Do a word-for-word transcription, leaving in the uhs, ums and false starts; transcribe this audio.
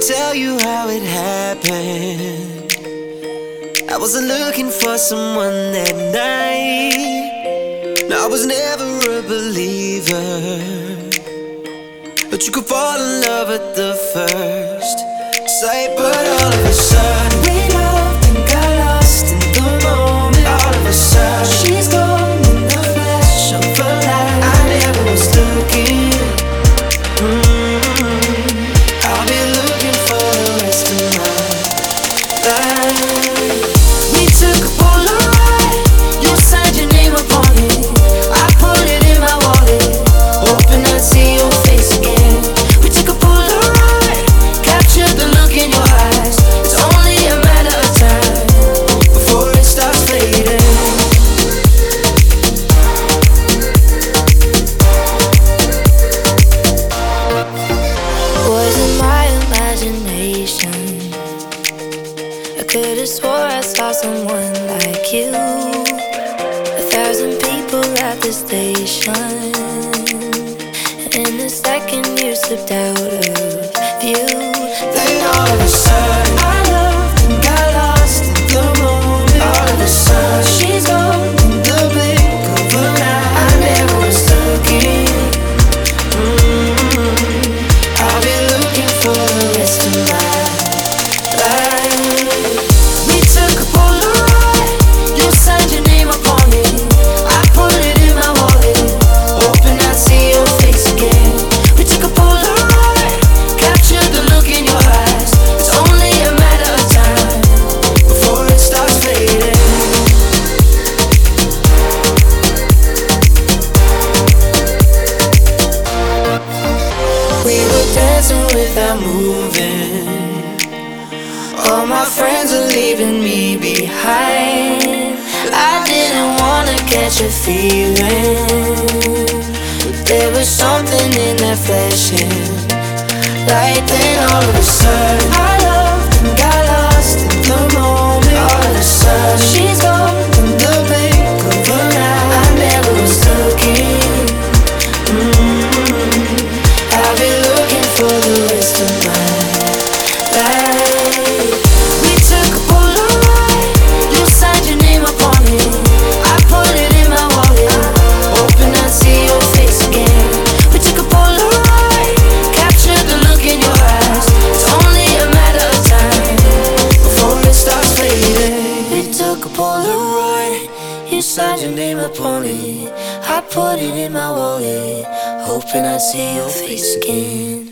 tell you how it happened. I wasn't looking for someone that night. No, I was never a believer, but you could fall in love at the first sight. But all of a sudden we loved and got lost in the moment. All of a sudden she's gone in the flash of a light. I never was looking. mm-hmm. I'll be looking for the rest of my life. We took a Polaroid, you signed your name upon it. I put it in my wallet, hoping I'd see your face again. We took a Polaroid, captured the look in your eyes. It's only a matter of time before it starts fading. Was it my imagination? I could've swore I saw someone like you. A thousand people at the station, and in a second you slipped out of view. Then all of a sudden I loved and got lost in the moment. All of a sudden she's gone in the blink of an eye. I never was looking. mm-hmm. I'll be looking for the rest of my life. We took a Polaroid, you signed your name upon it. I put it in my wallet, hoping I'd see your face again. We took a Polaroid, captured the look in your eyes. It's only a matter of time before it starts fading. We were dancing without moving. All my friends are leaving me behind. I didn't wanna catch a feeling, but there was something in that flashing light. Then all of a sudden I loved and got lost in the moment. All of a sudden she's gone in the blink of an eye. I never was looking. mm-hmm. I'll be looking for the rest of my life. We took a Polaroid, you signed your name upon it. I put it in my wallet, hoping I'd see your face again. We took a Polaroid, captured the look in your eyes. It's only a matter of time before it starts fading. We took a Polaroid, you signed your name upon it. I put it in my wallet, hoping I'd see your face again.